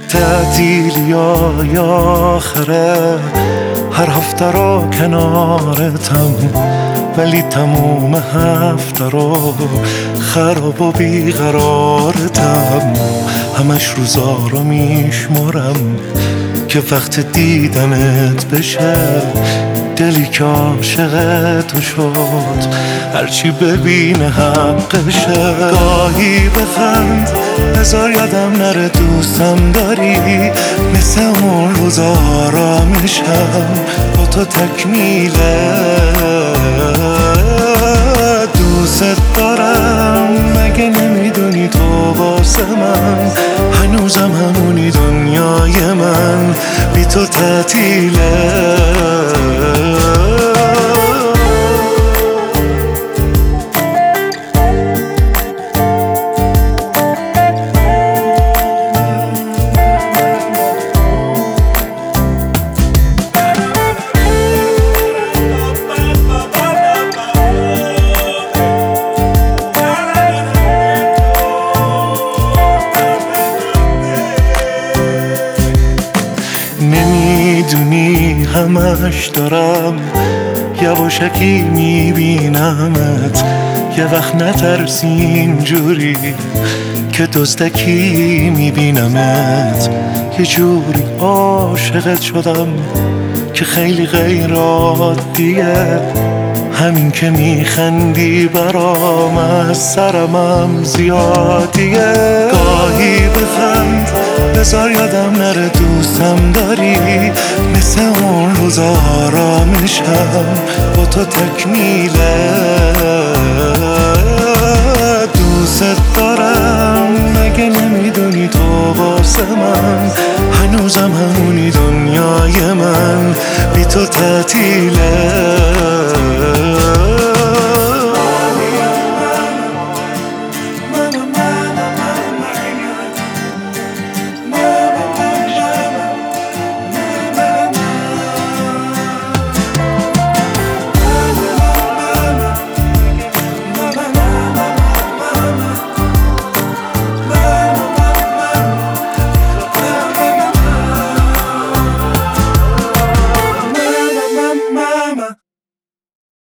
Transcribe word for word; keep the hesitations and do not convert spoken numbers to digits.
تعطیل یا یا آخره هر هفته رو کنارتم، ولی تموم هفته رو خراب و بیقرارتم. همش روزا رو میشمرم که وقت دیدنت بشه، دلی که عاشق تو شد هرچی ببینه حقشه. گاهی بخند بذار یادم نره دوستم داری، مثل اون روزا آرامشم با تو تکمیله. دوست دارم مگه نمیدونی تو واسه من هنوزم همونی، دنیای من بی تو تعطیله. نمیدونی همش دارم یواشکی میبینمت، یه وقت نترسی اینجوری که دزدکی میبینمت. یه جوری عاشقت شدم که خیلی غیر عادیه، همین که میخندی برام از سرمم زیادیه. گاهی بخند بذار یادم نره دوستم داری، مثل اون روزا آرامشم با تو تکمیله. دوست دارم مگه نمیدونی تو واسه من هنوزم همونی، دنیای من بی تو تعطیله.